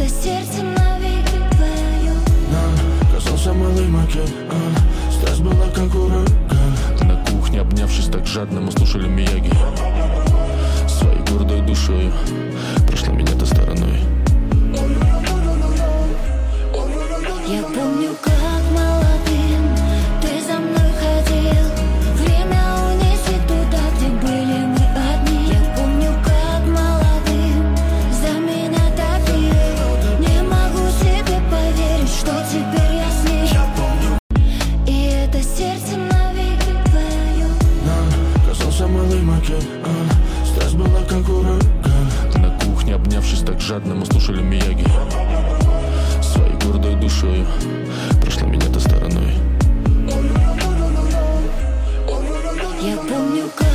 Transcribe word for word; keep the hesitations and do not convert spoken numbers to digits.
это сердце навеки твое. Нам казался малый макет, а страсть была как ураган. На кухне, обнявшись так жадно, мы слушали Мияги. Своей гордой душою прошла меня-то стороной. Я помню, как молодым ты за мной ходил. Время унеси туда, где были мы одни. Я помню, как молодым за меня топил. Не могу себе поверить, что теперь я с ней. Я помню, и это сердце навеки твое. нам казался малый макет, а страсть была как ураган. На кухне, обнявшись так жадно, мы слушали Мияги. Своей гордой душою прошла меня-то стороной. Я помню, как